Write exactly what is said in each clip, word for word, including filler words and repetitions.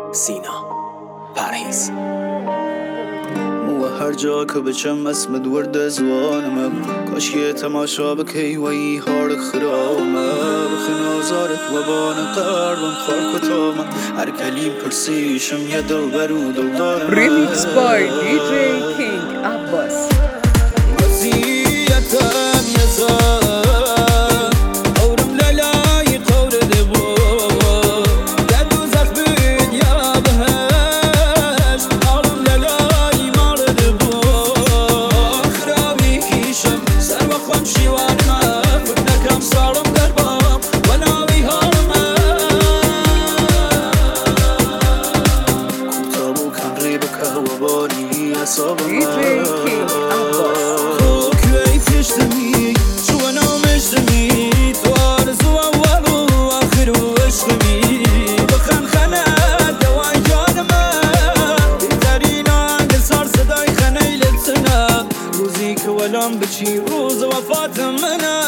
سینا پرهیز مو هر جا که بچم اسم دورد زوانم کاش یه تماشا بکی و ای هار خرامه بخن آزارت و بان قربم خار کتامم هر کلیم پرسیشم یه دل برو دل دارم Remix by دی جی King Abbas. وزیتم یه زن اورم للای قور دبو در دوزخ بین یا بهشت اورم للای مار دبو خرابی کیشم سر و خم شیوانم فکنکم سارم در بام و ناوی هارم کتابو کن ریب که و بانی اصابم دی جی King Abbas. تشتمي شو انا ومشتمي توار زوا ولو اخر واشتمي بخن خنا دوان جانما بترينا قصار صداي خني لتنا روزيك ولام بشي روز وفات منا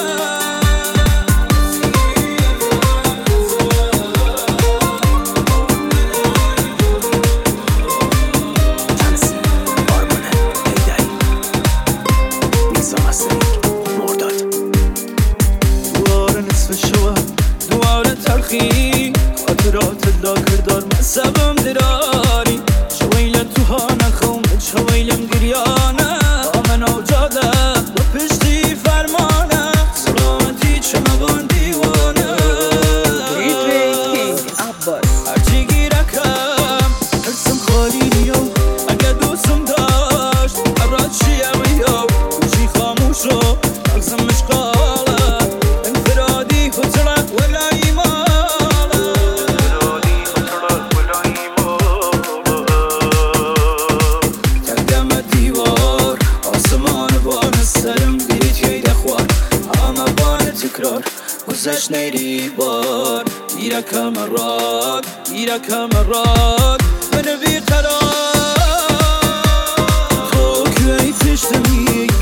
تلخی خاطرات لاکر دار مذهبم دراری شویل تو ها نخوم شویلم گریانه آمن آجاده و پشتی فرمانه سلامتی چه مبان دیوانه دی جی King Abbas. هرچی گیرکم حرسم خالی نیو اگه دوستم داشت هرات شیه ویو کوچی خاموش رو مغزم مشغاله انفرادی خطرک ولای گذشت نیری بار ایرک مرات ایرک مرات من بی قرار تو که ای تشتمی